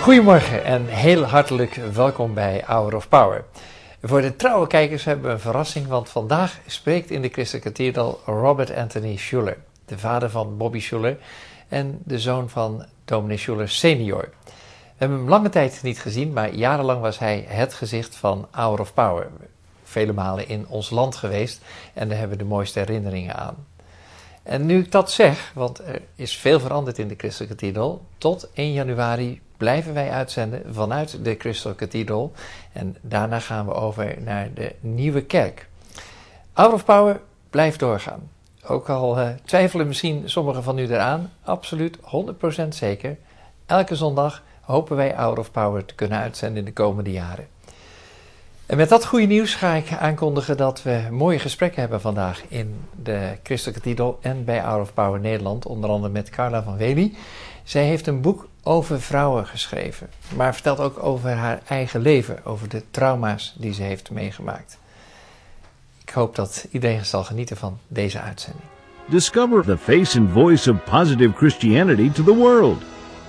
Goedemorgen en heel hartelijk welkom bij Hour of Power. Voor de trouwe kijkers hebben we een verrassing, want vandaag spreekt in de Crystal Cathedral Robert Anthony Schuller, de vader van Bobby Schuller en de zoon van dominee Schuller senior. We hebben hem lange tijd niet gezien, maar jarenlang was hij het gezicht van Hour of Power. Vele malen in ons land geweest en daar hebben we de mooiste herinneringen aan. En nu ik dat zeg, want er is veel veranderd in de Crystal Cathedral, tot 1 januari blijven wij uitzenden vanuit de Crystal Cathedral en daarna gaan we over naar de Nieuwe Kerk. Hour of Power blijft doorgaan. Ook al twijfelen misschien sommigen van u eraan, absoluut 100% zeker. Elke zondag hopen wij Hour of Power te kunnen uitzenden in de komende jaren. En met dat goede nieuws ga ik aankondigen dat we mooie gesprekken hebben vandaag in de Crystal Cathedral en bij Hour of Power Nederland, onder andere met Carla van Wely. Zij heeft een boek over vrouwen geschreven, maar vertelt ook over haar eigen leven, over de trauma's die ze heeft meegemaakt. Ik hoop dat iedereen zal genieten van deze uitzending. Discover the face and voice of positive Christianity to the world.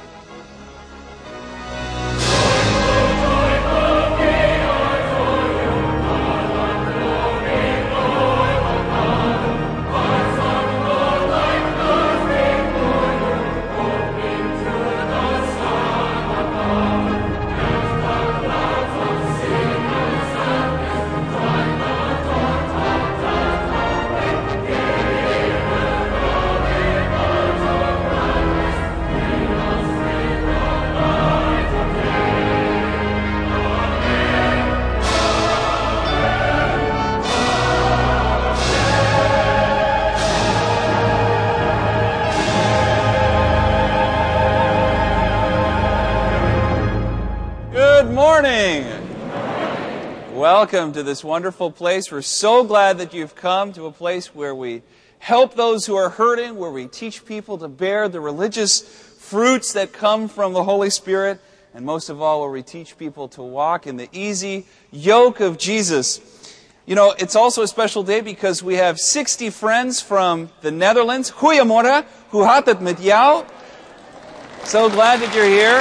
Welcome to this wonderful place. We're so glad that you've come to a place where we help those who are hurting, where we teach people to bear the religious fruits that come from the Holy Spirit, and most of all, where we teach people to walk in the easy yoke of Jesus. You know, it's also a special day because we have 60 friends from the Netherlands. Goeiemorgen, hoe gaat het met jou? So glad that you're here.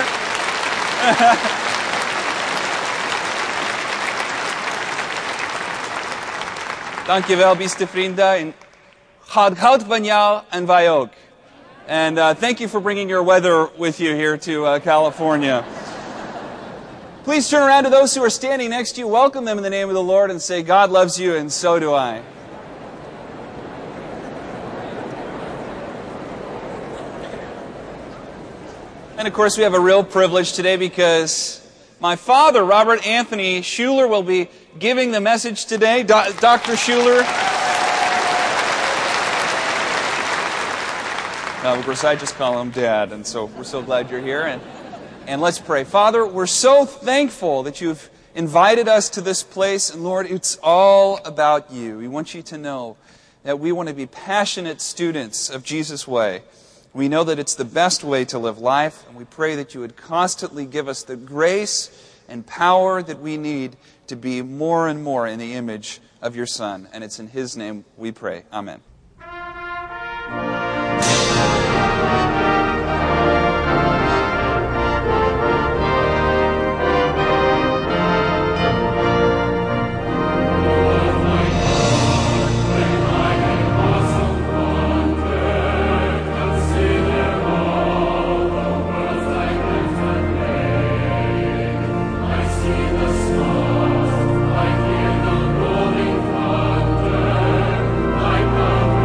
Dankjewel, beste vrienden. En houd van jou en wij ook. And thank you for bringing your weather with you here to California. Please turn around to those who are standing next to you. Welcome them in the name of the Lord and say, God loves you and so do I. And of course we have a real privilege today because my father, Robert Anthony Schuller, will be giving the message today. Dr. Schuller. Of course, I just call him Dad, and so we're so glad you're here. And let's pray. Father, we're so thankful that you've invited us to this place, and Lord, it's all about you. We want you to know that we want to be passionate students of Jesus' way. We know that it's the best way to live life, and we pray that you would constantly give us the grace and power that we need to be more and more in the image of your Son. And it's in His name we pray. Amen. Come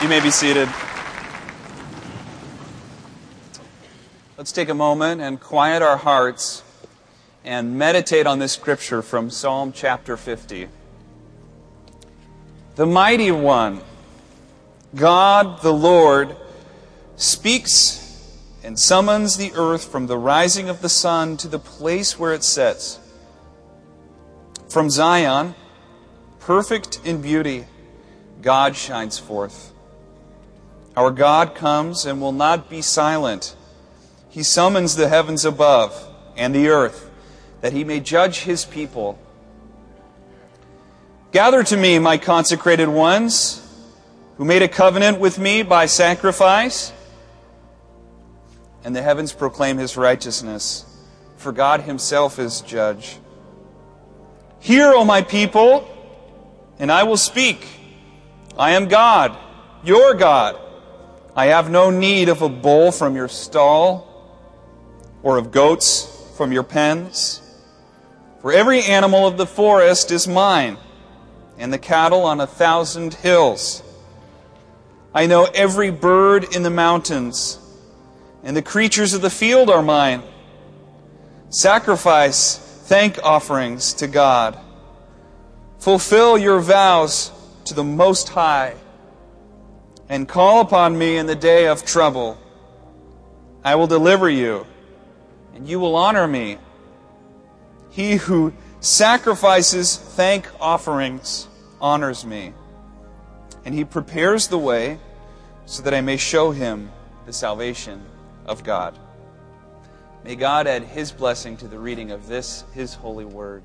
may be seated. Let's take a moment and quiet our hearts and meditate on this scripture from Psalm chapter 50. The Mighty One, God the Lord, speaks and summons the earth from the rising of the sun to the place where it sets. From Zion, perfect in beauty, God shines forth. Our God comes and will not be silent. He summons the heavens above and the earth, that He may judge His people. Gather to me, my consecrated ones, who made a covenant with me by sacrifice. And the heavens proclaim His righteousness, for God Himself is judge. Hear, O my people, and I will speak. I am God, your God. I have no need of a bull from your stall, or of goats from your pens. For every animal of the forest is mine, and the cattle on 1,000 hills. I know every bird in the mountains, and the creatures of the field are mine. Sacrifice thank offerings to God. Fulfill your vows to the Most High, and call upon me in the day of trouble. I will deliver you, and you will honor me. He who sacrifices thank offerings honors me, and he prepares the way so that I may show him the salvation of God. May God add His blessing to the reading of this, His holy word.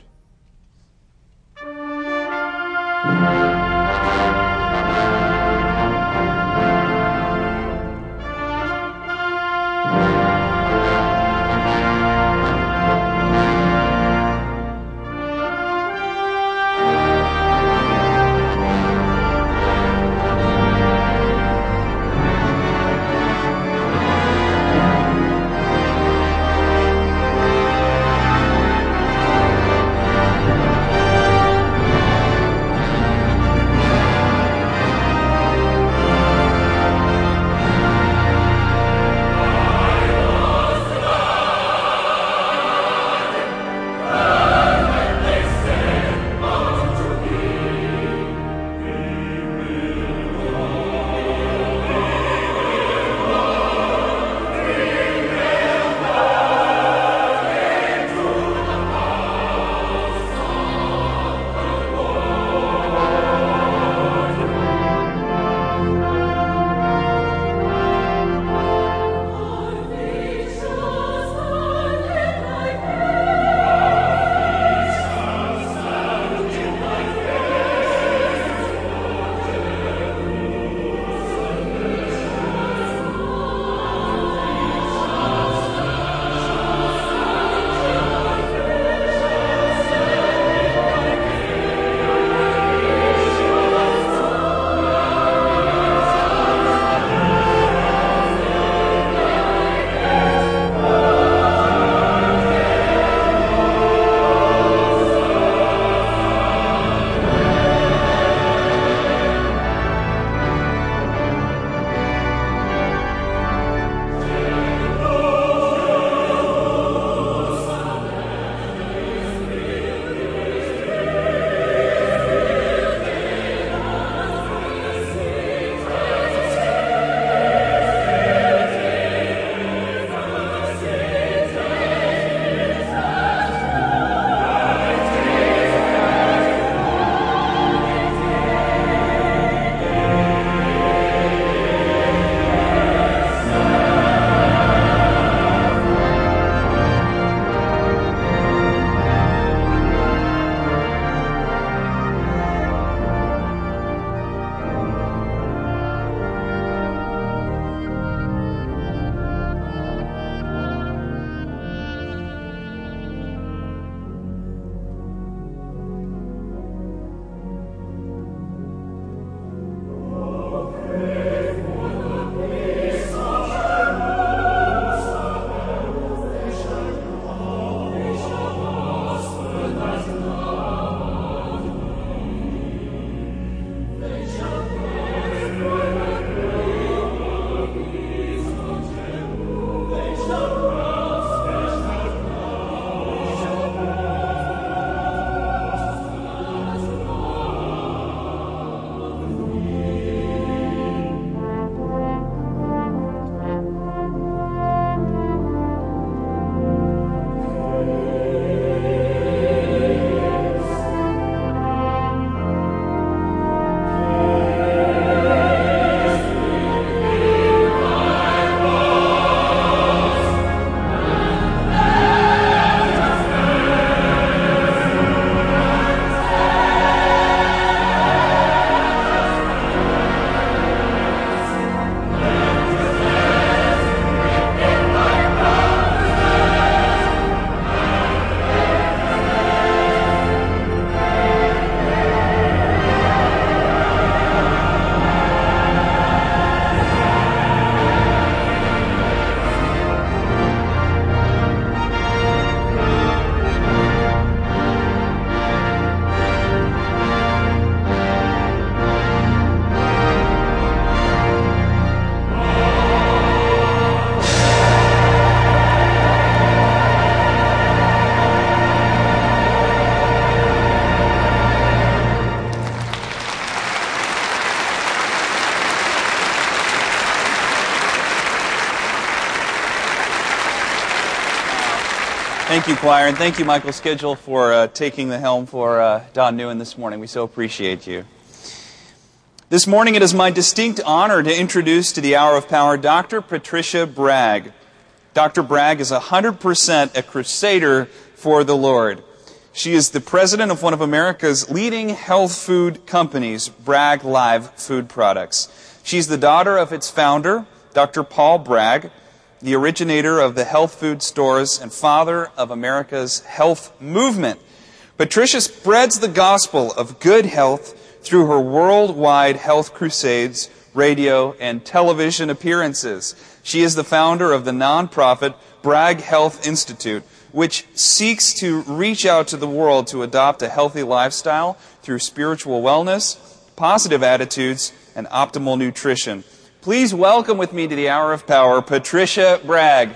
Thank you, choir, and thank you, Michael Schedule, for taking the helm for Don Newen this morning. We so appreciate you. This morning it is my distinct honor to introduce to the Hour of Power Dr. Patricia Bragg. Dr. Bragg is 100% a crusader for the Lord. She is the president of one of America's leading health food companies, Bragg Live Food Products. She's the daughter of its founder, Dr. Paul Bragg, the originator of the health food stores and father of America's health movement. Patricia spreads the gospel of good health through her worldwide health crusades, radio, and television appearances. She is the founder of the nonprofit Bragg Health Institute, which seeks to reach out to the world to adopt a healthy lifestyle through spiritual wellness, positive attitudes, and optimal nutrition. Please welcome with me to the Hour of Power, Patricia Bragg.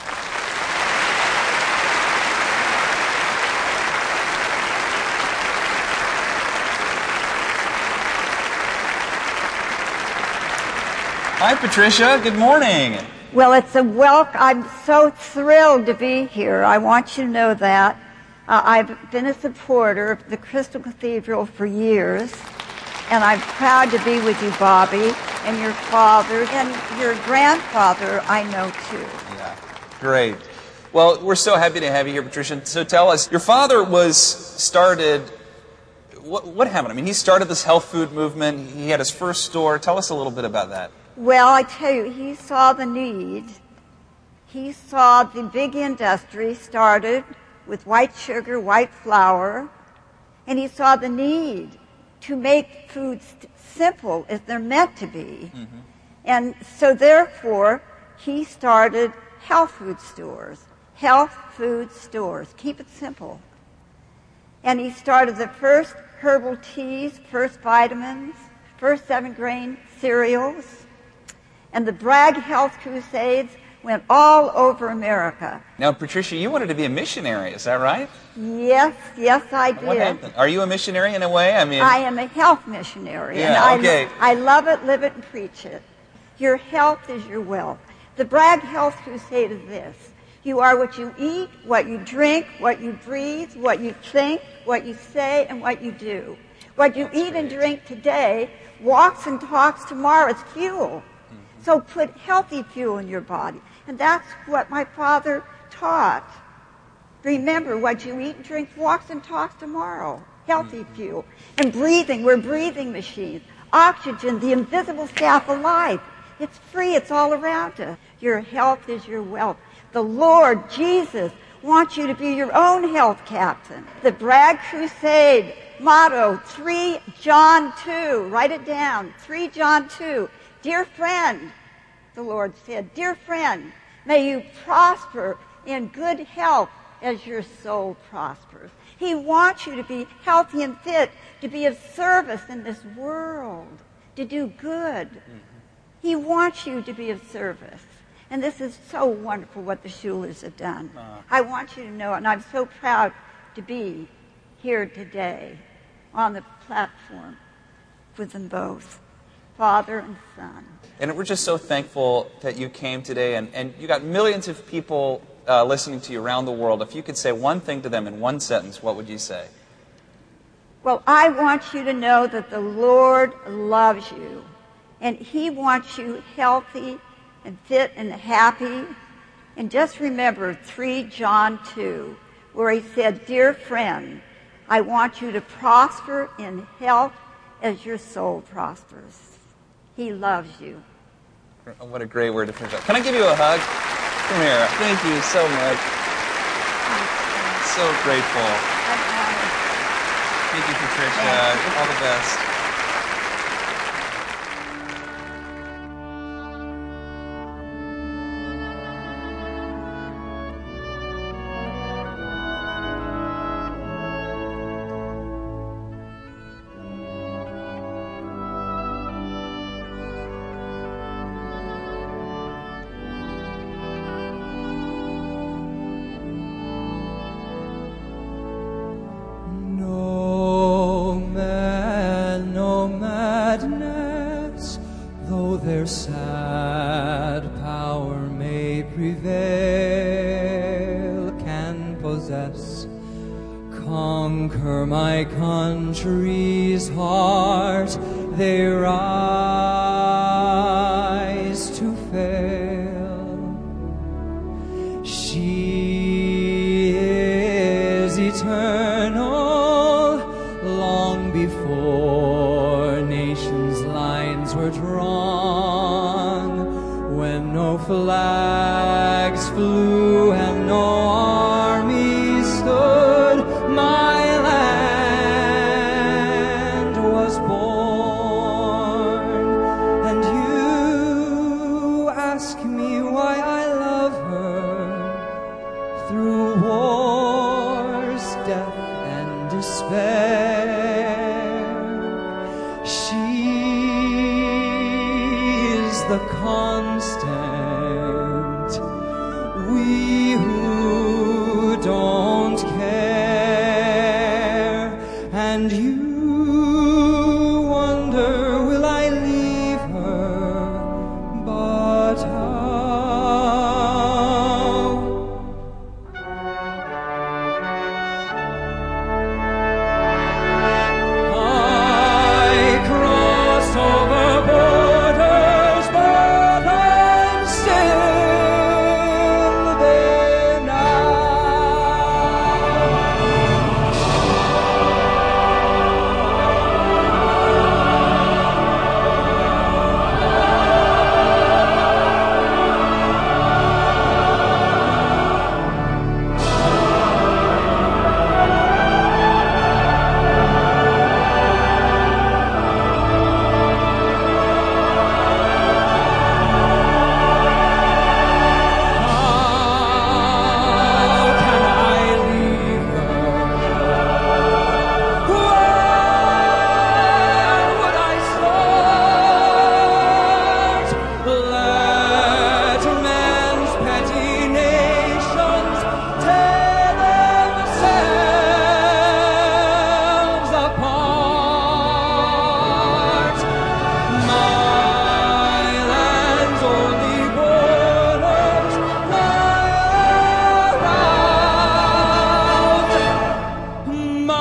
Hi, Patricia. Good morning. Well, it's a welcome. I'm so thrilled to be here. I want you to know that. I've been a supporter of the Crystal Cathedral for years, and I'm proud to be with you, Bobby, and your father, and your grandfather, I know too. Yeah, great. Well, we're so happy to have you here, Patricia. So tell us, your father what happened? I mean, he started this health food movement. He had his first store. Tell us a little bit about that. Well, I tell you, he saw the need. He saw the big industry started with white sugar, white flour, and he saw the need to make foods simple as they're meant to be. Mm-hmm. And so therefore, he started health food stores. Health food stores. Keep it simple. And he started the first herbal teas, first vitamins, first 7-grain cereals. And the Bragg Health Crusades went all over America. Now, Patricia, you wanted to be a missionary, is that right? Yes, I did. What happened? Are you a missionary in a way? I am a health missionary. Yeah, and okay. I love it, live it, and preach it. Your health is your wealth. The Bragg Health Crusade is this. You are what you eat, what you drink, what you breathe, what you think, what you say, and what you do. What you eat and drink today walks and talks tomorrow. It's fuel. So put healthy fuel in your body. And that's what my father taught. Remember, what you eat and drink walks and talks tomorrow. Healthy fuel. And breathing, we're breathing machines. Oxygen, the invisible staff of life. It's free, it's all around us. Your health is your wealth. The Lord Jesus wants you to be your own health captain. The Bragg Crusade motto, 3 John 2. Write it down. 3 John 2. Dear friend, the Lord said, dear friend, may you prosper in good health as your soul prospers. He wants you to be healthy and fit, to be of service in this world, to do good. Mm-hmm. He wants you to be of service. And this is so wonderful what the Schulers have done. I want you to know it, and I'm so proud to be here today on the platform with them both. Father and Son. And we're just so thankful that you came today, and you got millions of people listening to you around the world. If you could say one thing to them in one sentence, what would you say? Well, I want you to know that the Lord loves you, and He wants you healthy and fit and happy. And just remember 3 John 2, where He said, dear friend, I want you to prosper in health as your soul prospers. He loves you. What a great word to finish up. Can I give you a hug? Come here. Thank you so much. So grateful. Thank you, Patricia. All the best. possess. Conquer my country's heart, they rise to fail. She is eternal, long before nations' lines were drawn, when no flags flew and no armies stood, my land was born. And you ask me why I love her, through wars, death, and despair. She is the constant, we who don't care. And you wonder, will I leave her? But how? I cross over borders, but I'm still there now. How can I leave her? Where would I start? Let men's petty nations tear themselves apart. My land's only borders lie around my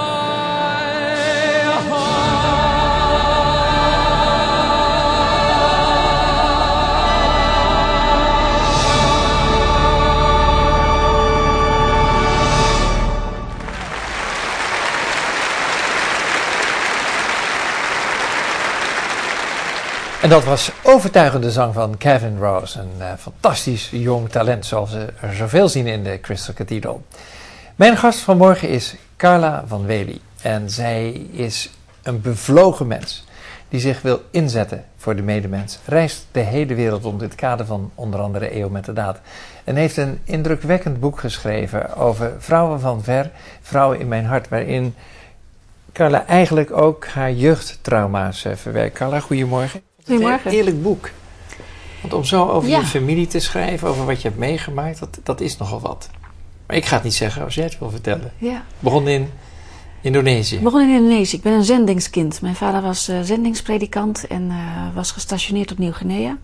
En dat was overtuigende zang van Kevin Rose. Een fantastisch jong talent, zoals we er zoveel zien in de Crystal Cathedral. Mijn gast vanmorgen is Carla van Wely. En zij is een bevlogen mens die zich wil inzetten voor de medemens. Reist de hele wereld rond in het kader van onder andere EO met de Daad. En heeft een indrukwekkend boek geschreven over vrouwen van ver, vrouwen in mijn hart. Waarin Carla eigenlijk ook haar jeugdtrauma's verwerkt. Carla, goedemorgen. Goedemorgen. Een eerlijk boek. Want om zo over Ja. je familie te schrijven, over wat je hebt meegemaakt, dat is nogal wat. Maar ik ga het niet zeggen als jij het wil vertellen. Ja. Begon in Indonesië. Ik begon in Indonesië. Ik ben een zendingskind. Mijn vader was zendingspredikant en was gestationeerd op Nieuw-Guinea.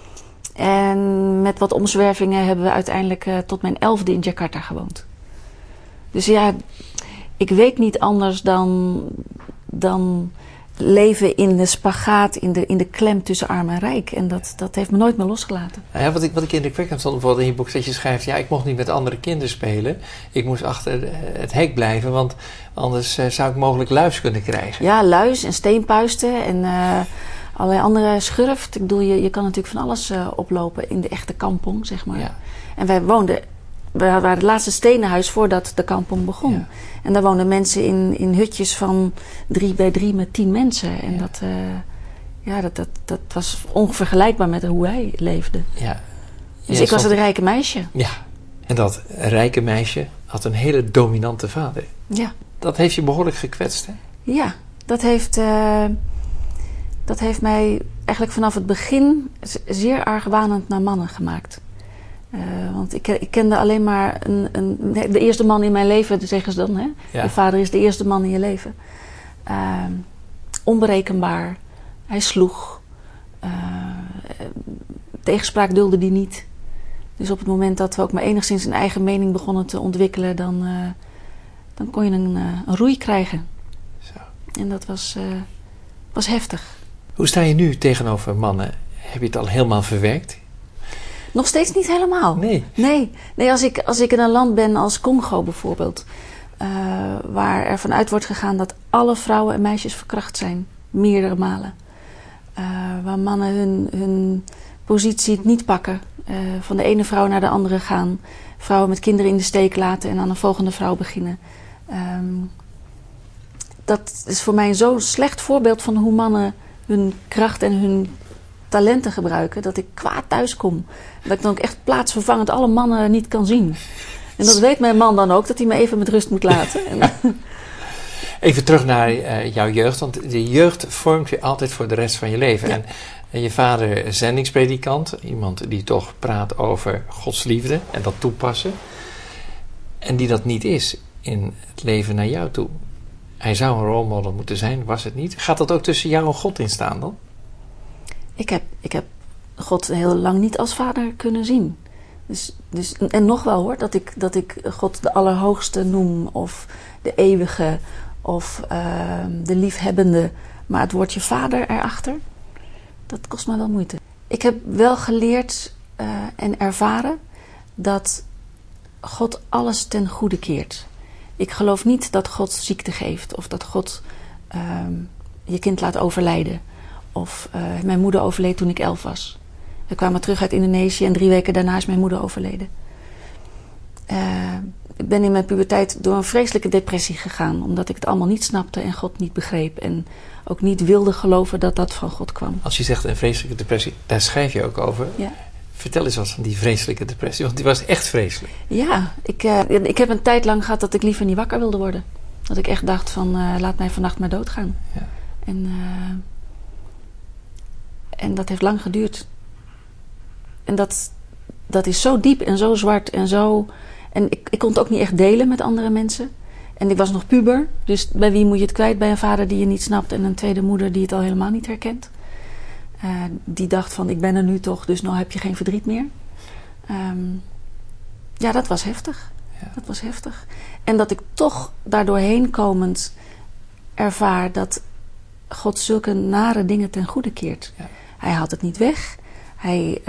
En met wat omzwervingen hebben we uiteindelijk tot mijn 11e in Jakarta gewoond. Dus ja, ik weet niet anders dan leven in de spagaat, in de klem tussen arm en rijk. En dat heeft me nooit meer losgelaten. Nou ja, wat ik indrukwekkend vond bijvoorbeeld in je boek, dat je schrijft, ja, ik mocht niet met andere kinderen spelen. Ik moest achter het hek blijven, want anders zou ik mogelijk luis kunnen krijgen. Ja, luis en steenpuisten en allerlei andere schurft. Ik bedoel, je kan natuurlijk van alles oplopen in de echte kampong, zeg maar. Ja. En we waren het laatste stenen huis voordat de kampong begon. Ja. En daar woonden mensen in hutjes van 3 bij 3 met 10 mensen. En dat was onvergelijkbaar met hoe wij leefden. Ja. Dus ik was het rijke meisje. Ja, en dat rijke meisje had een hele dominante vader. Ja, Dat heeft je behoorlijk gekwetst, hè? ja, dat heeft mij eigenlijk vanaf het begin zeer argwanend naar mannen gemaakt. Want ik kende alleen maar de eerste man in mijn leven, zeggen ze dan. Hè? Ja. Je vader is de eerste man in je leven. Onberekenbaar. Hij sloeg. Tegenspraak dulde die niet. Dus op het moment dat we ook maar enigszins een eigen mening begonnen te ontwikkelen, dan kon je een roei krijgen. Zo. En dat was heftig. Hoe sta je nu tegenover mannen? Heb je het al helemaal verwerkt? Nog steeds niet helemaal. Nee. Nee, als ik in een land ben als Congo bijvoorbeeld, waar er vanuit wordt gegaan dat alle vrouwen en meisjes verkracht zijn, meerdere malen. Waar mannen hun positie niet pakken, van de ene vrouw naar de andere gaan, vrouwen met kinderen in de steek laten en aan een volgende vrouw beginnen. Dat is voor mij zo'n slecht voorbeeld van hoe mannen hun kracht en hun talenten gebruiken, dat ik kwaad thuis kom. Dat ik dan ook echt plaatsvervangend alle mannen niet kan zien. En dat weet mijn man dan ook, dat hij me even met rust moet laten. Even terug naar jouw jeugd, want de jeugd vormt je altijd voor de rest van je leven. Ja. En je vader zendingspredikant, iemand die toch praat over Gods liefde en dat toepassen. En die dat niet is in het leven naar jou toe. Hij zou een rolmodel moeten zijn, was het niet. Gaat dat ook tussen jou en God in staan dan? Ik heb God heel lang niet als vader kunnen zien. Dus, en nog wel hoor, dat ik God de Allerhoogste noem, of de Eeuwige, of de Liefhebbende. Maar het woordje vader erachter, dat kost me wel moeite. Ik heb wel geleerd en ervaren dat God alles ten goede keert. Ik geloof niet dat God ziekte geeft, of dat God je kind laat overlijden. Of mijn moeder overleed toen ik 11 was. We kwamen terug uit Indonesië en 3 weken daarna is mijn moeder overleden. Ik ben in mijn puberteit door een vreselijke depressie gegaan, omdat ik het allemaal niet snapte en God niet begreep. En ook niet wilde geloven dat dat van God kwam. Als je zegt een vreselijke depressie, daar schrijf je ook over. Ja. Vertel eens wat van die vreselijke depressie, want die was echt vreselijk. Ja, ik heb een tijd lang gehad dat ik liever niet wakker wilde worden. Dat ik echt dacht van, laat mij vannacht maar doodgaan. Ja. En dat heeft lang geduurd. En dat is zo diep en zo zwart en zo... En ik kon het ook niet echt delen met andere mensen. En ik was nog puber, dus bij wie moet je het kwijt? Bij een vader die je niet snapt en een tweede moeder die het al helemaal niet herkent. Die dacht van, ik ben er nu toch, dus nou heb je geen verdriet meer. Ja, dat was heftig. Ja. Dat was heftig. En dat ik toch daardoorheen komend ervaar dat God zulke nare dingen ten goede keert. Ja. Hij haalt het niet weg. Hij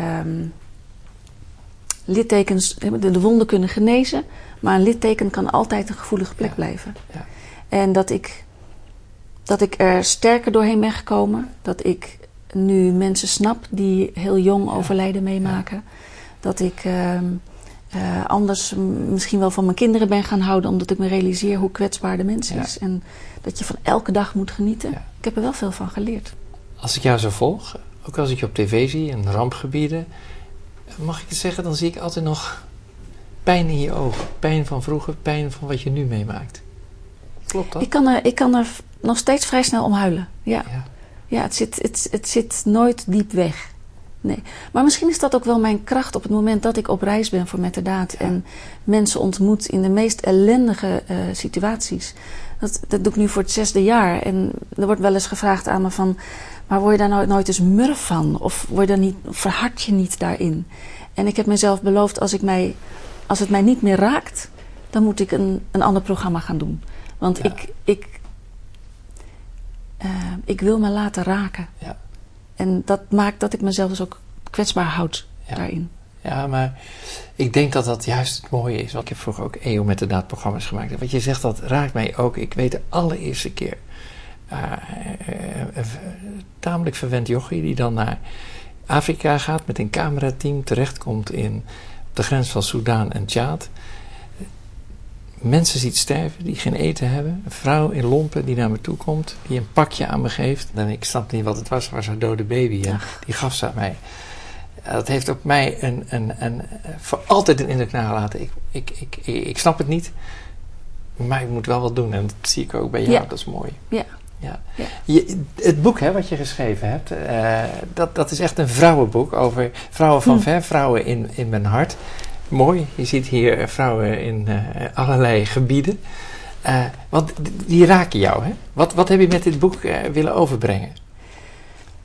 littekens, de wonden kunnen genezen, maar een litteken kan altijd een gevoelige plek blijven. Ja. En dat ik er sterker doorheen ben gekomen. Dat ik nu mensen snap die heel jong overlijden meemaken. Ja. Dat ik anders misschien wel van mijn kinderen ben gaan houden, omdat ik me realiseer hoe kwetsbaar de mens is. En dat je van elke dag moet genieten. Ja. Ik heb er wel veel van geleerd. Als ik jou zo volg, ook als ik je op tv zie in rampgebieden, mag ik het zeggen, dan zie ik altijd nog pijn in je ogen. Pijn van vroeger, pijn van wat je nu meemaakt. Klopt dat? Ik kan er nog steeds vrij snel om huilen. Ja, het zit nooit diep weg. Nee. Maar misschien is dat ook wel mijn kracht op het moment dat ik op reis ben voor Metterdaad. Ja. En mensen ontmoet in de meest ellendige situaties. Dat doe ik nu voor het 6e jaar. En er wordt wel eens gevraagd aan me van, maar word je daar nooit eens murf van? Of verhard je niet daarin? En ik heb mezelf beloofd, als het mij niet meer raakt, dan moet ik een ander programma gaan doen. Want ik wil me laten raken. Ja. En dat maakt dat ik mezelf dus ook kwetsbaar houd daarin. Ja, maar ik denk dat dat juist het mooie is. Want ik heb vroeger ook EO Metterdaad programma's gemaakt. En wat je zegt, dat raakt mij ook. Ik weet de allereerste keer een tamelijk verwend jochie die dan naar Afrika gaat met een camerateam, terechtkomt op de grens van Soudaan en Tjaad. Mensen ziet sterven die geen eten hebben. Een vrouw in lompen die naar me toe komt, die een pakje aan me geeft. En ik snapte niet wat het was haar dode baby. En die gaf ze aan mij. Dat heeft op mij voor altijd een indruk nagelaten. Ik snap het niet, maar ik moet wel wat doen. En dat zie ik ook bij jou, dat is mooi. Ja. Ja. Het boek wat je geschreven hebt, dat is echt een vrouwenboek over vrouwen van ver, vrouwen in mijn hart. Mooi, je ziet hier vrouwen in allerlei gebieden. Want die raken jou, hè? Wat heb je met dit boek willen overbrengen?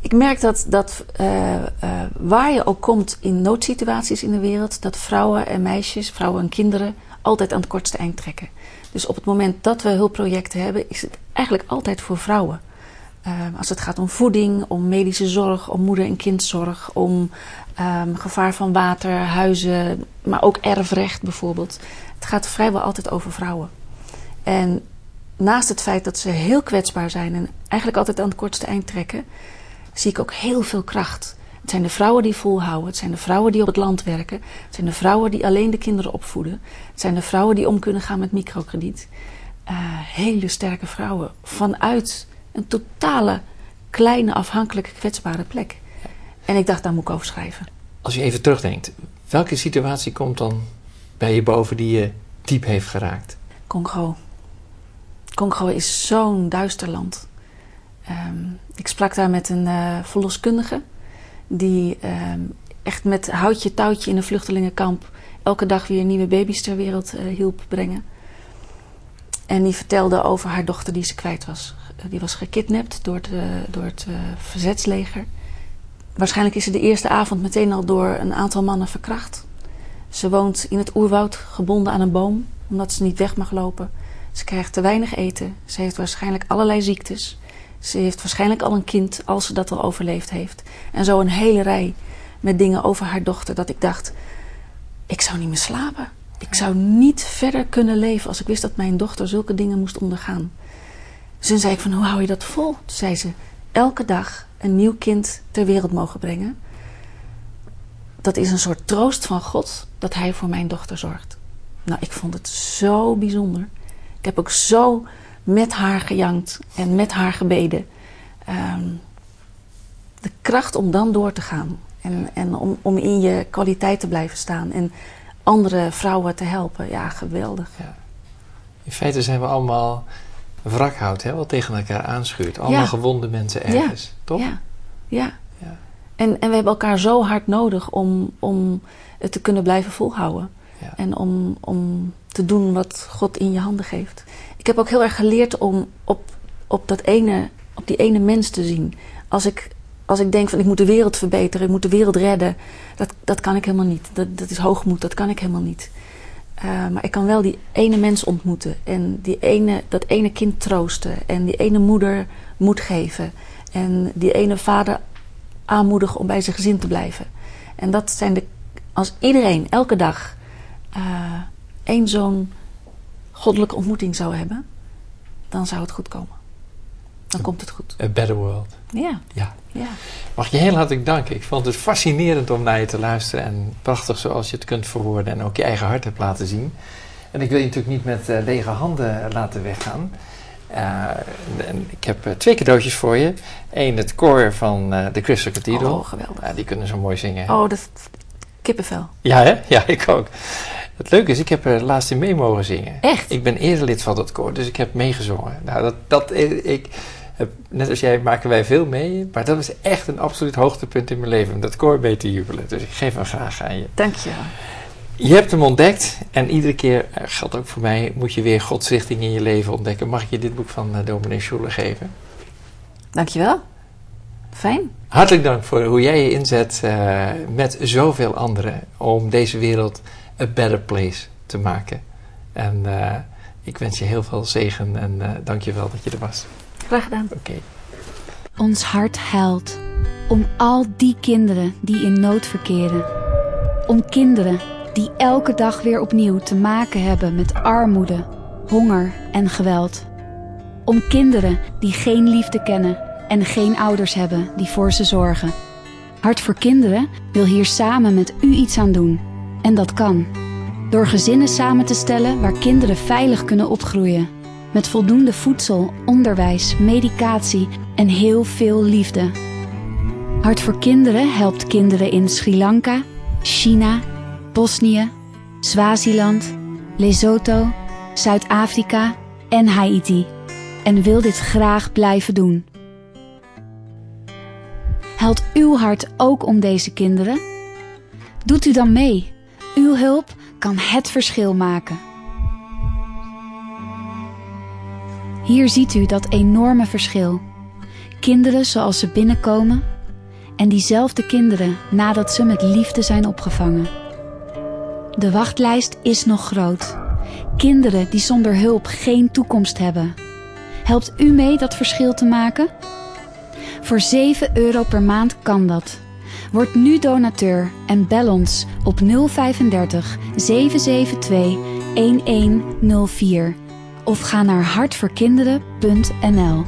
Ik merk dat waar je ook komt in noodsituaties in de wereld, dat vrouwen en meisjes, vrouwen en kinderen altijd aan het kortste eind trekken. Dus op het moment dat we hulpprojecten hebben, is het eigenlijk altijd voor vrouwen. Als het gaat om voeding, om medische zorg, om moeder- en kindzorg, om gevaar van water, huizen, maar ook erfrecht bijvoorbeeld. Het gaat vrijwel altijd over vrouwen. En naast het feit dat ze heel kwetsbaar zijn en eigenlijk altijd aan het kortste eind trekken, zie ik ook heel veel kracht. Het zijn de vrouwen die volhouden. Het zijn de vrouwen die op het land werken. Het zijn de vrouwen die alleen de kinderen opvoeden. Het zijn de vrouwen die om kunnen gaan met microkrediet. Hele sterke vrouwen. Vanuit een totale, kleine, afhankelijke, kwetsbare plek. En ik dacht, daar moet ik over schrijven. Als je even terugdenkt, welke situatie komt dan bij je boven die je diep heeft geraakt? Congo. Congo is zo'n duister land. Ik sprak daar met een verloskundige die echt met houtje touwtje in een vluchtelingenkamp elke dag weer nieuwe baby's ter wereld hielp brengen. En die vertelde over haar dochter die ze kwijt was. Die was gekidnapt door het verzetsleger. Waarschijnlijk is ze de eerste avond meteen al door een aantal mannen verkracht. Ze woont in het oerwoud gebonden aan een boom, omdat ze niet weg mag lopen. Ze krijgt te weinig eten. Ze heeft waarschijnlijk allerlei ziektes. Ze heeft waarschijnlijk al een kind, als ze dat al overleefd heeft. En zo een hele rij met dingen over haar dochter, dat ik dacht, ik zou niet meer slapen. Ik zou niet verder kunnen leven als ik wist dat mijn dochter zulke dingen moest ondergaan. Dus toen zei ik van, hoe hou je dat vol? Toen zei ze, elke dag een nieuw kind ter wereld mogen brengen. Dat is een soort troost van God, dat hij voor mijn dochter zorgt. Nou, ik vond het zo bijzonder. Ik heb ook zo met haar gejankt en met haar gebeden. De kracht om dan door te gaan. En om in je kwaliteit te blijven staan. En andere vrouwen te helpen. Ja, geweldig. Ja. In feite zijn we allemaal wrakhout, hè, wat tegen elkaar aanschuurt. Allemaal gewonde mensen ergens, toch? Ja. En we hebben elkaar zo hard nodig om het te kunnen blijven volhouden. Ja. En om te doen wat God in je handen geeft. Ik heb ook heel erg geleerd om op die ene mens te zien. Als ik denk van ik moet de wereld verbeteren, ik moet de wereld redden. Dat kan ik helemaal niet. Dat is hoogmoed, dat kan ik helemaal niet. Maar ik kan wel die ene mens ontmoeten. En dat ene kind troosten. En die ene moeder moed geven. En die ene vader aanmoedigen om bij zijn gezin te blijven. En dat zijn als iedereen elke dag één zo'n goddelijke ontmoeting zou hebben, dan zou het goed komen. Dan komt het goed. A better world. Ja. Mag je heel hartelijk danken. Ik vond het fascinerend om naar je te luisteren. En prachtig zoals je het kunt verwoorden. En ook je eigen hart hebt laten zien. En ik wil je natuurlijk niet met lege handen laten weggaan. Ik heb 2 cadeautjes voor je. 1, het koor van de Crystal Cathedral. Oh, geweldig. Die kunnen zo mooi zingen. Oh, dat kippenvel. Ja, hè? Ja, ik ook. Het leuke is, ik heb er laatst in mee mogen zingen. Echt? Ik ben erelid van dat koor, dus ik heb meegezongen. Nou, net als jij maken wij veel mee, maar dat is echt een absoluut hoogtepunt in mijn leven, om dat koor mee te jubelen. Dus ik geef hem graag aan je. Dank je wel. Je hebt hem ontdekt en iedere keer, geldt ook voor mij, moet je weer Gods richting in je leven ontdekken. Mag ik je dit boek van dominee Schuller geven? Dank je wel. Fijn. Hartelijk dank voor hoe jij je inzet met zoveel anderen om deze wereld a better place te maken. En ik wens je heel veel zegen en dank je wel dat je er was. Graag gedaan. Oké. Ons hart huilt om al die kinderen die in nood verkeren. Om kinderen die elke dag weer opnieuw te maken hebben met armoede, honger en geweld. Om kinderen die geen liefde kennen en geen ouders hebben die voor ze zorgen. Hart voor Kinderen wil hier samen met u iets aan doen. En dat kan. Door gezinnen samen te stellen waar kinderen veilig kunnen opgroeien. Met voldoende voedsel, onderwijs, medicatie en heel veel liefde. Hart voor Kinderen helpt kinderen in Sri Lanka, China, Bosnië, Swaziland, Lesotho, Zuid-Afrika en Haiti. En wil dit graag blijven doen. Helpt uw hart ook om deze kinderen? Doet u dan mee. Uw hulp kan het verschil maken. Hier ziet u dat enorme verschil. Kinderen zoals ze binnenkomen, en diezelfde kinderen nadat ze met liefde zijn opgevangen. De wachtlijst is nog groot. Kinderen die zonder hulp geen toekomst hebben. Helpt u mee dat verschil te maken? Voor €7 per maand kan dat. Word nu donateur en bel ons op 035 772 1104 of ga naar hartvoorkinderen.nl.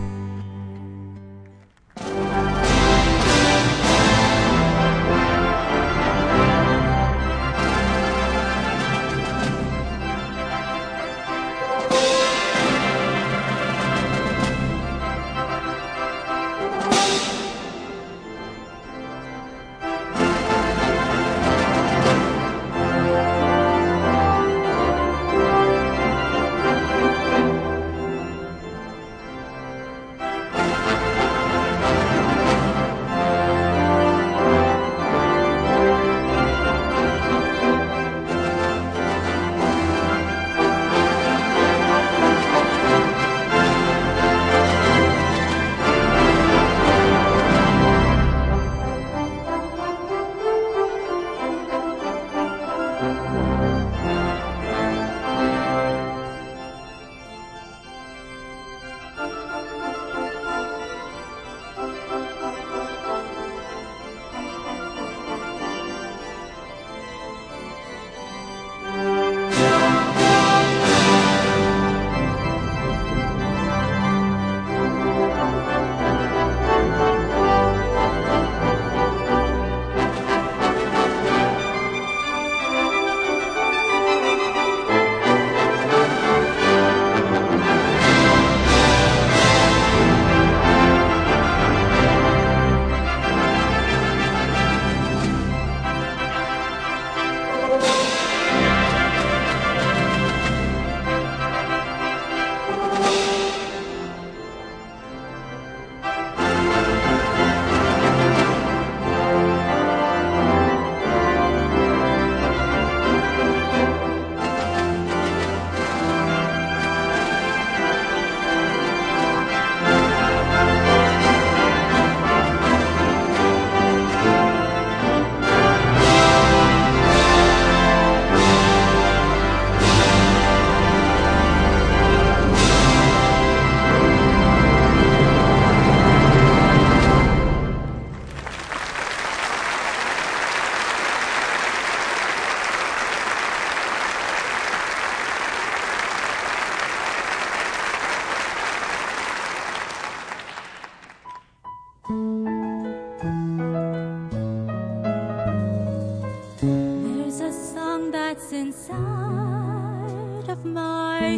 inside of my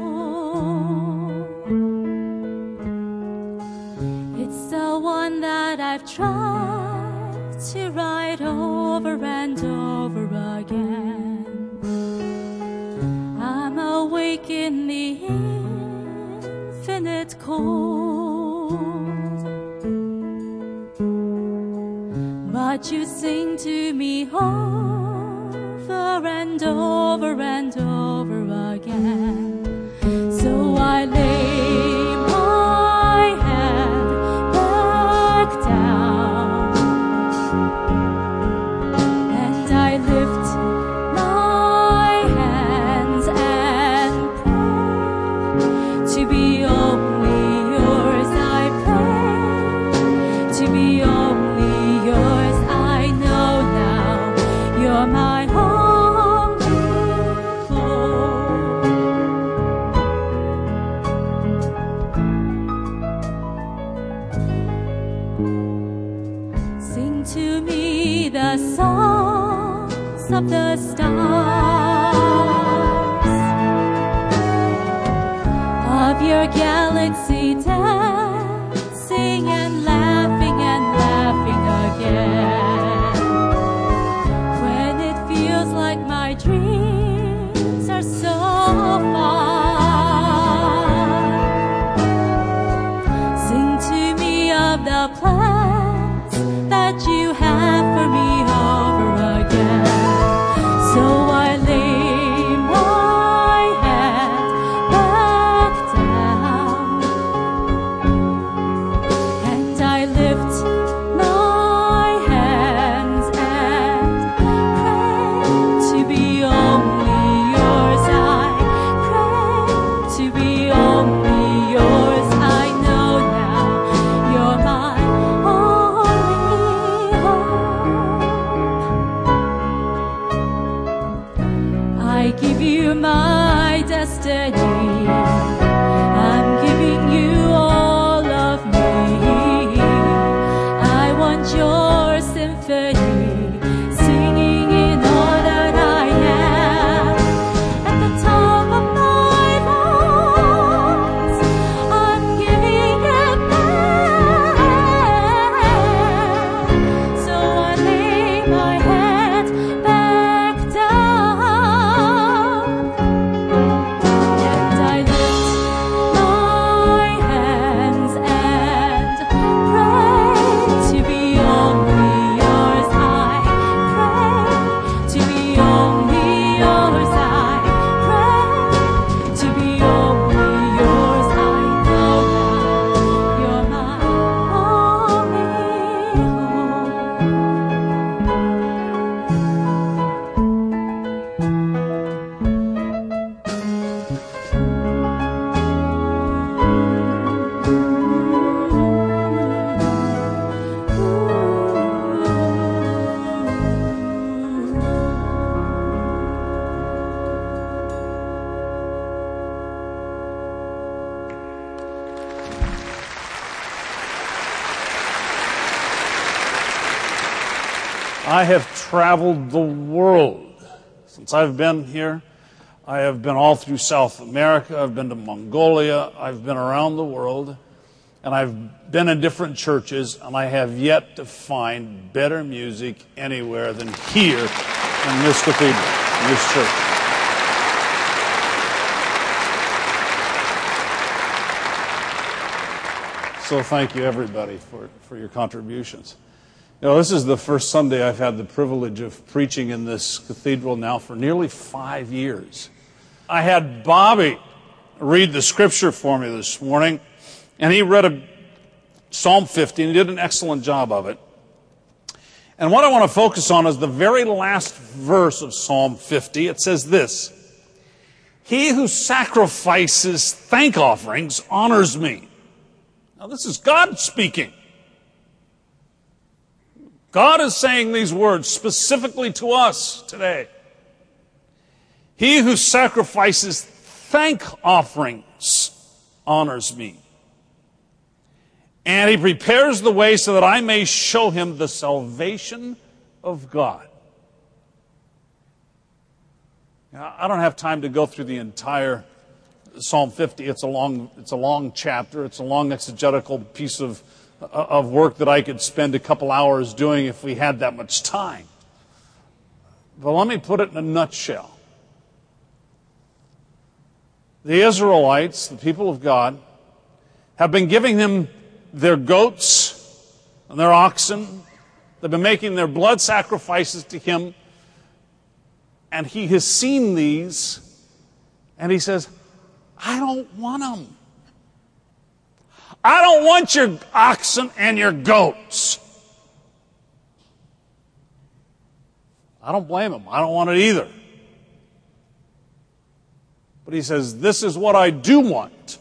soul. It's the one that I've tried to write over and over again. I'm awake in the infinite cold, but you sing to me over and over and over again. So I lay my head back down and I lift my hands and pray to be only yours. I pray to be only yours. I know now you're my only hope. Sing to me the songs of the stars, of your galaxy dancing and laughing again. When it feels like my dreams are so far, sing to me of the plans that you have for me over again. So I lay my head back down and I destiny. I'm giving you all of me. I want your symphony, singing in all that I am. At the top of my lungs, I'm giving it back. So I lay my head back down, and I lift my hands and pray to be only yours. I pray to be only yours. I pray to be only yours. I know that you're my only I have traveled the world. Since I've been here, I have been all through South America. I've been to Mongolia. I've been around the world. And I've been in different churches, and I have yet to find better music anywhere than here in this cathedral, in this church. So thank you, everybody, for your contributions. You know, this is the first Sunday I've had the privilege of preaching in this cathedral now for nearly 5 years. I had Bobby read the scripture for me this morning, and he read Psalm 50, and he did an excellent job of it. And what I want to focus on is the very last verse of Psalm 50. It says this: "He who sacrifices thank offerings honors me." Now, this is God speaking. God is saying these words specifically to us today. He who sacrifices thank offerings honors me. And he prepares the way so that I may show him the salvation of God. Now, I don't have time to go through the entire Psalm 50. It's a long chapter. It's a long exegetical piece of work that I could spend a couple hours doing if we had that much time. But let me put it in a nutshell. The Israelites, the people of God, have been giving him their goats and their oxen. They've been making their blood sacrifices to him. And he has seen these, and he says, I don't want them. I don't want your oxen and your goats. I don't blame him. I don't want it either. But he says, this is what I do want.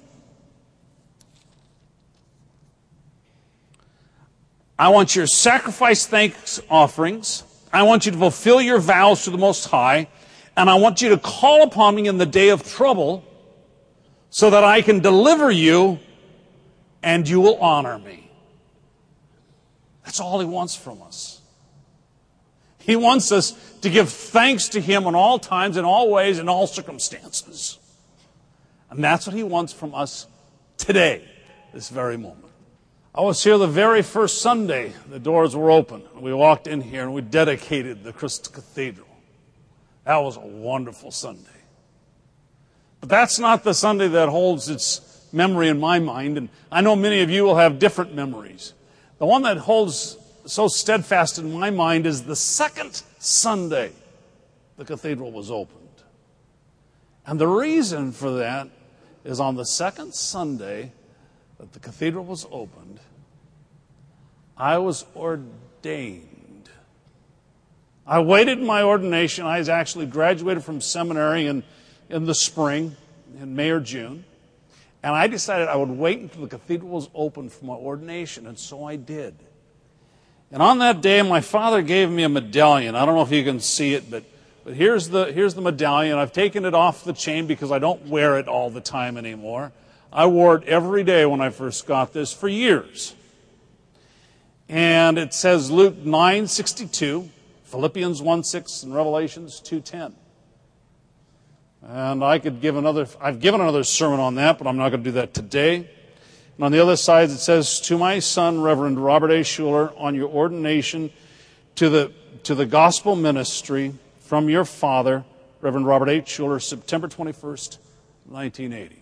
I want your sacrifice thanks offerings. I want you to fulfill your vows to the Most High. And I want you to call upon me in the day of trouble so that I can deliver you and you will honor me. That's all he wants from us. He wants us to give thanks to him in all times, in all ways, in all circumstances. And that's what he wants from us today, this very moment. I was here the very first Sunday the doors were open. We walked in here and we dedicated the Crystal Cathedral. That was a wonderful Sunday. But that's not the Sunday that holds its memory in my mind, and I know many of you will have different memories. The one that holds so steadfast in my mind is the second Sunday the cathedral was opened. And the reason for that is on the second Sunday that the cathedral was opened, I was ordained. I waited my ordination. I was actually graduated from seminary in the spring, in May or June. And I decided I would wait until the cathedral was open for my ordination, and so I did. And on that day, my father gave me a medallion. I don't know if you can see it, but But here's the medallion. I've taken it off the chain because I don't wear it all the time anymore. I wore it every day when I first got this for years. And it says Luke 9:62, Philippians 1:6, and Revelations 2:10. And I've given another sermon on that, but I'm not going to do that today. And on the other side it says, to my son, Reverend Robert A. Schuller, on your ordination to the gospel ministry from your father, Reverend Robert H. Schuller, September 21st, 1980.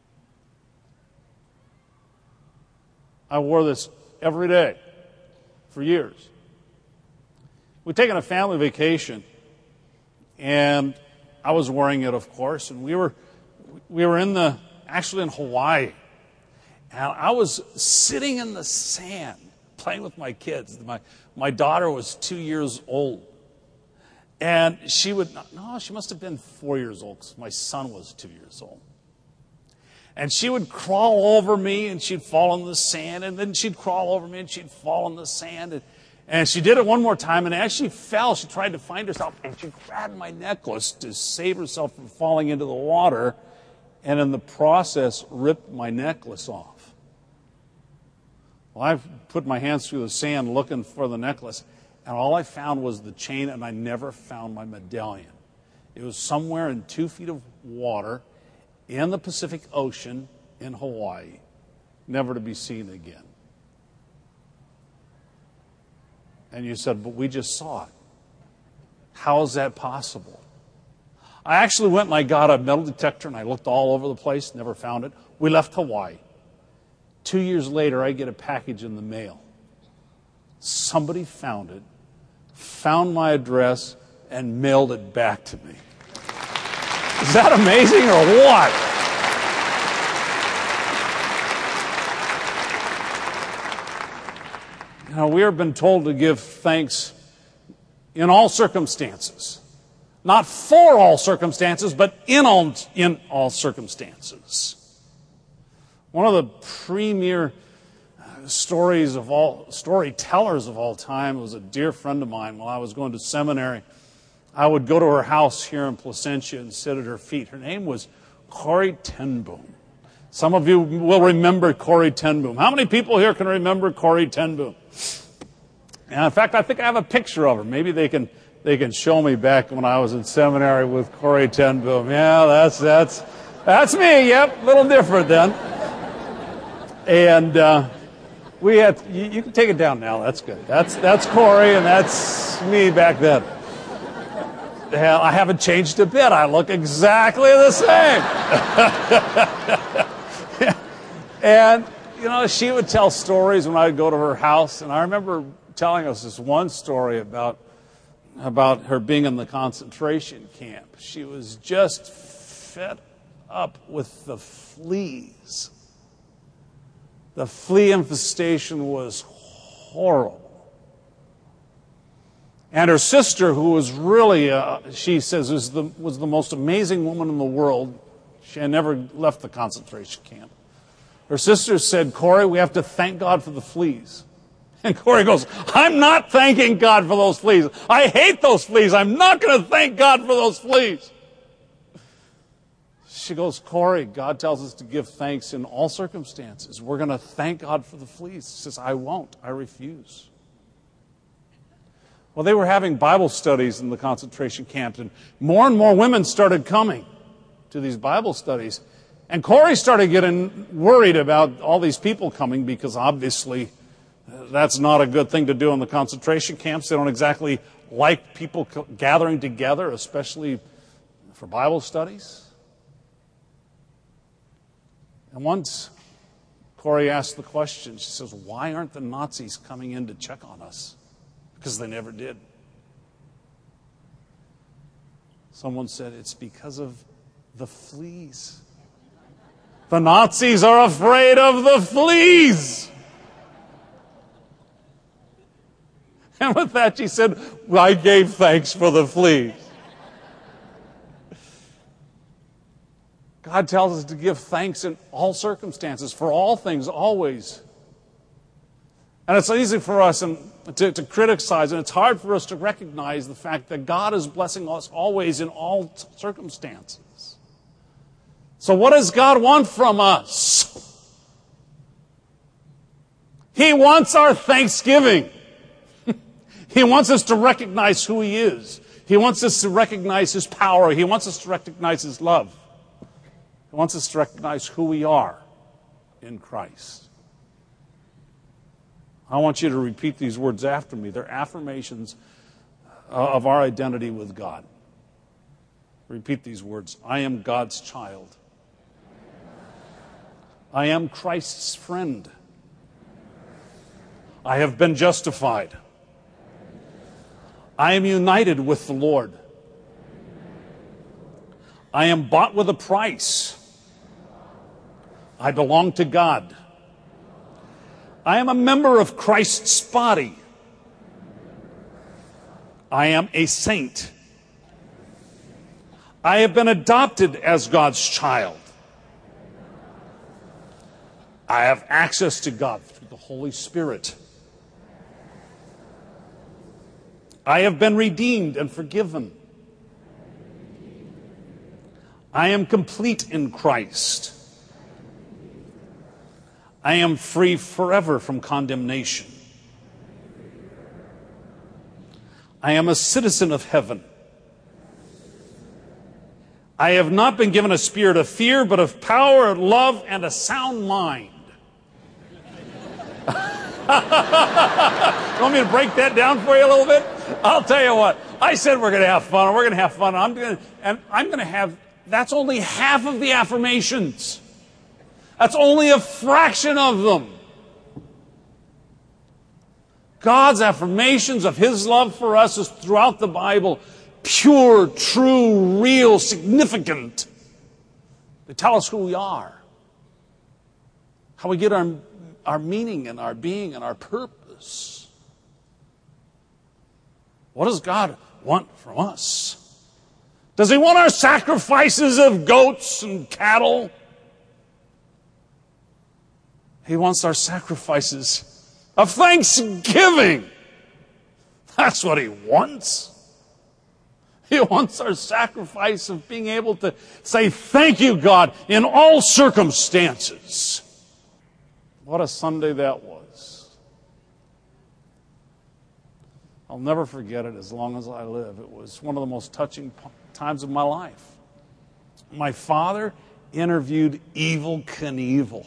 I wore this every day for years. We'd taken a family vacation, and I was wearing it, of course, and we were actually in Hawaii. And I was sitting in the sand playing with my kids. My daughter was 2 years old. And she must have been 4 years old because my son was 2 years old. And she would crawl over me and she'd fall in the sand, and then she'd crawl over me and she'd fall in the sand. And she did it one more time, and as she fell, she tried to find herself, and she grabbed my necklace to save herself from falling into the water, and in the process ripped my necklace off. Well, I put my hands through the sand looking for the necklace, and all I found was the chain, and I never found my medallion. It was somewhere in 2 feet of water in the Pacific Ocean in Hawaii, never to be seen again. And you said, but we just saw it. How is that possible? I actually went and I got a metal detector and I looked all over the place, never found it. We left Hawaii. 2 years later, I get a package in the mail. Somebody found it, found my address, and mailed it back to me. Is that amazing or what? You know, we have been told to give thanks in all circumstances. Not for all circumstances, but in all circumstances. One of the premier storytellers of all time was a dear friend of mine. While I was going to seminary, I would go to her house here in Placentia and sit at her feet. Her name was Corrie ten Boom. Some of you will remember Corrie ten Boom. How many people here can remember Corrie ten Boom? And in fact, I think I have a picture of her. Maybe they can show me back when I was in seminary with Corrie ten Boom. Yeah, that's me. Yep, a little different then. And we had you can take it down now. That's good. That's Corrie, and that's me back then. Hell, I haven't changed a bit. I look exactly the same. And, you know, she would tell stories when I would go to her house. And I remember telling us this one story about her being in the concentration camp. She was just fed up with the fleas. The flea infestation was horrible. And her sister, who was really, she says, was the most amazing woman in the world. She had never left the concentration camp. Her sister said, Corrie, we have to thank God for the fleas. And Corrie goes, I'm not thanking God for those fleas. I hate those fleas. I'm not going to thank God for those fleas. She goes, Corrie, God tells us to give thanks in all circumstances. We're going to thank God for the fleas. She says, I won't. I refuse. Well, they were having Bible studies in the concentration camps, and more women started coming to these Bible studies. And Corrie started getting worried about all these people coming because obviously that's not a good thing to do in the concentration camps. They don't exactly like people gathering together, especially for Bible studies. And once Corrie asked the question, she says, why aren't the Nazis coming in to check on us? Because they never did. Someone said, it's because of the fleas. The Nazis are afraid of the fleas. And with that, she said, well, I gave thanks for the fleas. God tells us to give thanks in all circumstances, for all things, always. And it's easy for us to criticize, and it's hard for us to recognize the fact that God is blessing us always in all circumstances. So what does God want from us? He wants our thanksgiving. He wants us to recognize who He is. He wants us to recognize His power. He wants us to recognize His love. He wants us to recognize who we are in Christ. I want you to repeat these words after me. They're affirmations of our identity with God. Repeat these words. I am God's child. I am Christ's friend. I have been justified. I am united with the Lord. I am bought with a price. I belong to God. I am a member of Christ's body. I am a saint. I have been adopted as God's child. I have access to God through the Holy Spirit. I have been redeemed and forgiven. I am complete in Christ. I am free forever from condemnation. I am a citizen of heaven. I have not been given a spirit of fear, but of power, love, and a sound mind. You want me to break that down for you a little bit? I'll tell you what. I said we're going to have fun, and we're going to have fun. I'm going to have, that's only half of the affirmations. That's only a fraction of them. God's affirmations of His love for us is throughout the Bible pure, true, real, significant. They tell us who we are, how we get our meaning and our being and our purpose. What does God want from us? Does He want our sacrifices of goats and cattle? He wants our sacrifices of thanksgiving. That's what He wants. He wants our sacrifice of being able to say, thank you, God, in all circumstances. What a Sunday that was. I'll never forget it as long as I live. It was one of the most touching times of my life. My father interviewed Evel Knievel.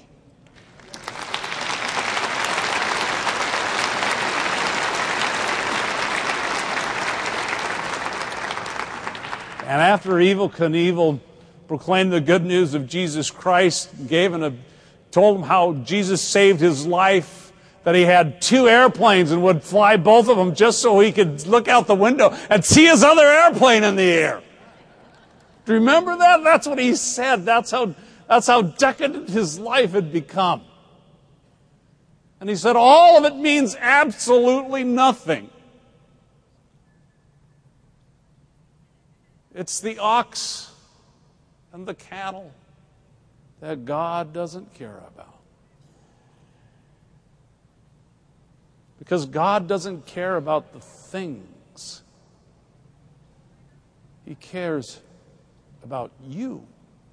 And after Evel Knievel proclaimed the good news of Jesus Christ, told him how Jesus saved his life, that he had 2 airplanes and would fly both of them just so he could look out the window and see his other airplane in the air. Do you remember that? That's what he said. That's how decadent his life had become. And he said, all of it means absolutely nothing. It's the ox and the cattle that God doesn't care about. Because God doesn't care about the things. He cares about you.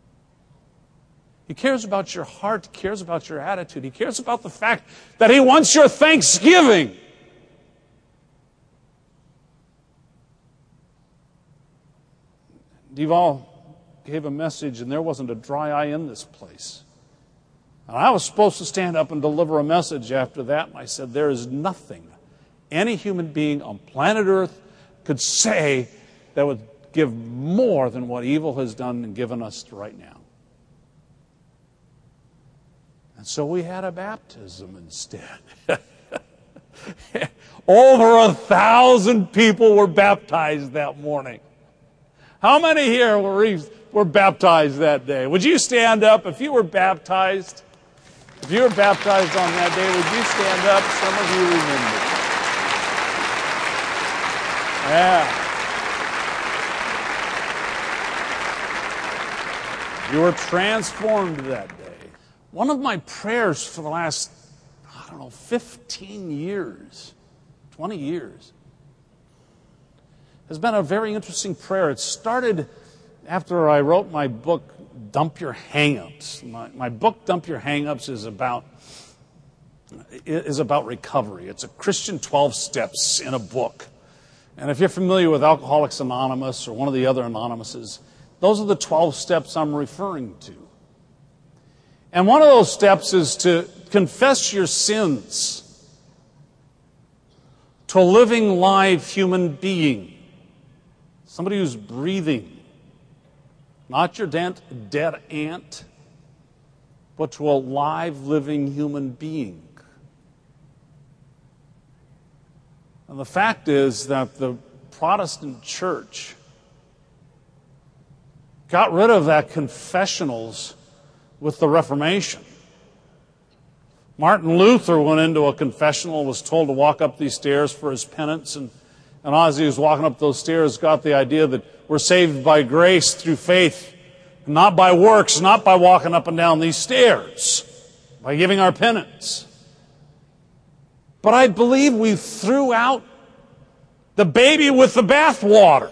He cares about your heart. He cares about your attitude. He cares about the fact that He wants your thanksgiving. Duval gave a message, and there wasn't a dry eye in this place. And I was supposed to stand up and deliver a message after that, and I said, there is nothing any human being on planet Earth could say that would give more than what Evel has done and given us right now. And so we had a baptism instead. Over 1,000 people were baptized that morning. How many here were baptized that day? Would you stand up if you were baptized? If you were baptized on that day, would you stand up? Some of you remember. Yeah. You were transformed that day. One of my prayers for the last 15 years, 20 years, has been a very interesting prayer. It started after I wrote my book, Dump Your Hang-Ups. My book, Dump Your Hang-Ups, is about recovery. It's a Christian 12 steps in a book. And if you're familiar with Alcoholics Anonymous or one of the other Anonymouses, those are the 12 steps I'm referring to. And one of those steps is to confess your sins to a living, live human being. Somebody who's breathing. Not your dead aunt, but to a live, living human being. And the fact is that the Protestant church got rid of that confessionals with the Reformation. Martin Luther went into a confessional, was told to walk up these stairs for his penance, and as he was walking up those stairs, got the idea that we're saved by grace through faith, not by works, not by walking up and down these stairs, by giving our penance. But I believe we threw out the baby with the bathwater.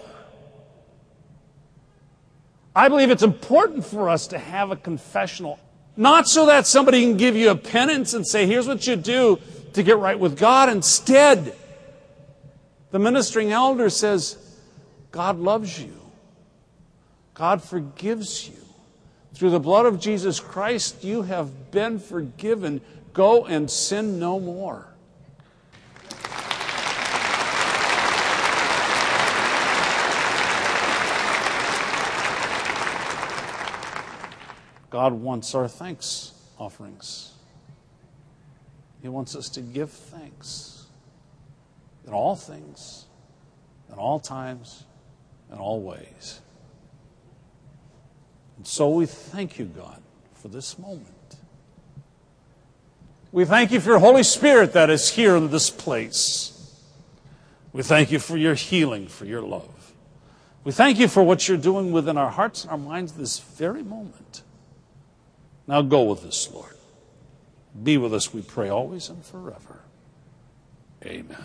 I believe it's important for us to have a confessional, not so that somebody can give you a penance and say, here's what you do to get right with God. Instead, the ministering elder says, God loves you. God forgives you. Through the blood of Jesus Christ, you have been forgiven. Go and sin no more. God wants our thanks offerings. He wants us to give thanks in all things, in all times, in all ways. And so we thank you, God, for this moment. We thank you for your Holy Spirit that is here in this place. We thank you for your healing, for your love. We thank you for what you're doing within our hearts and our minds this very moment. Now go with us, Lord. Be with us, we pray, always and forever. Amen.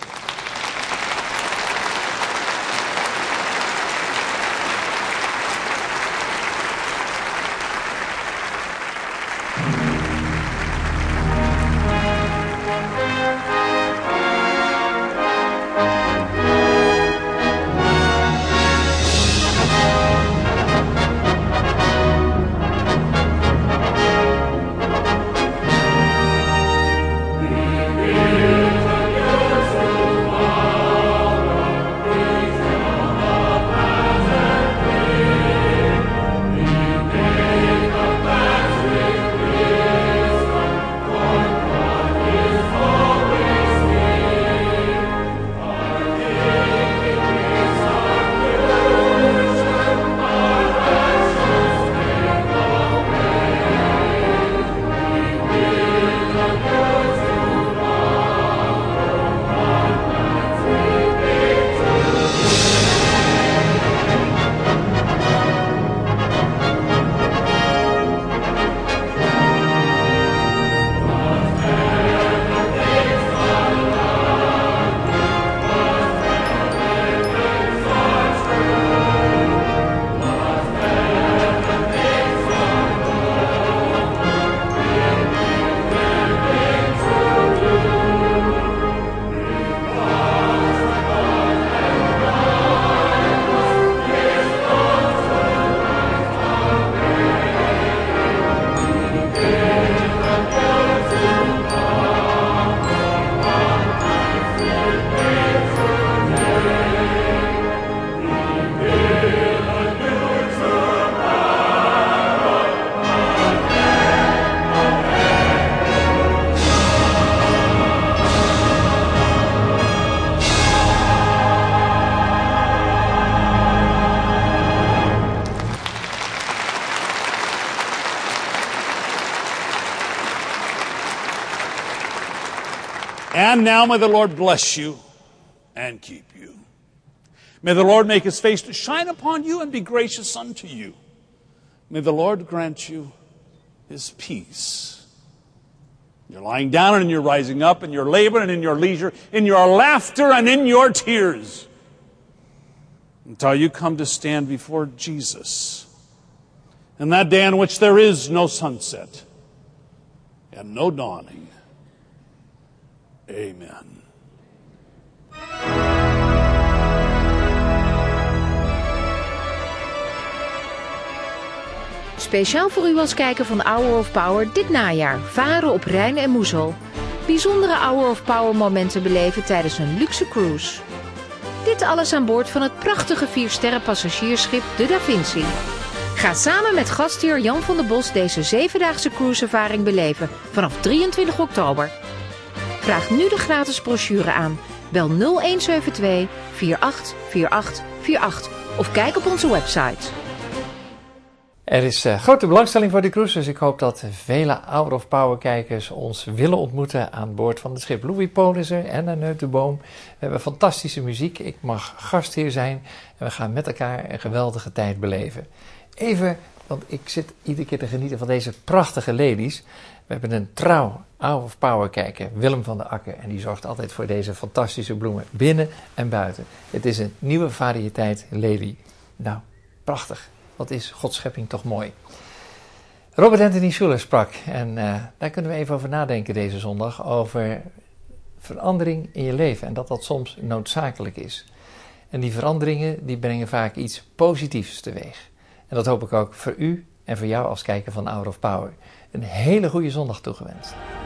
And now may the Lord bless you and keep you. May the Lord make his face to shine upon you and be gracious unto you. May the Lord grant you his peace You're lying down and you're rising up, in your labor and in your leisure, in your laughter and in your tears, until you come to stand before Jesus. And that day on which there is no sunset and no dawning. Amen. Speciaal voor u als kijker van Hour of Power dit najaar. Varen op Rijn en Moezel. Bijzondere Hour of Power momenten beleven tijdens een luxe cruise. Dit alles aan boord van het prachtige 4-sterren passagiersschip de Da Vinci. Ga samen met gastheer Jan van der Bos deze 7-daagse cruiseervaring beleven vanaf 23 oktober. Vraag nu de gratis brochure aan. Bel 0172 484848 of kijk op onze website. Er is grote belangstelling voor de cruise, dus ik hoop dat vele Hour of Power kijkers ons willen ontmoeten aan boord van het schip. Louis Pohl is er en Annette de Boom. We hebben fantastische muziek, ik mag gastheer zijn en we gaan met elkaar een geweldige tijd beleven. Even, want ik zit iedere keer te genieten van deze prachtige ladies. We hebben een trouw Hour of Power kijker, Willem van der Akker, en die zorgt altijd voor deze fantastische bloemen binnen en buiten. Het is een nieuwe variëteit lady. Nou, prachtig. Wat is Gods schepping toch mooi. Robert Anthony Schuller sprak en daar kunnen we even over nadenken deze zondag, over verandering in je leven en dat soms noodzakelijk is. En die veranderingen die brengen vaak iets positiefs teweeg. En dat hoop ik ook voor u en voor jou als kijker van Hour of Power. Een hele goede zondag toegewenst.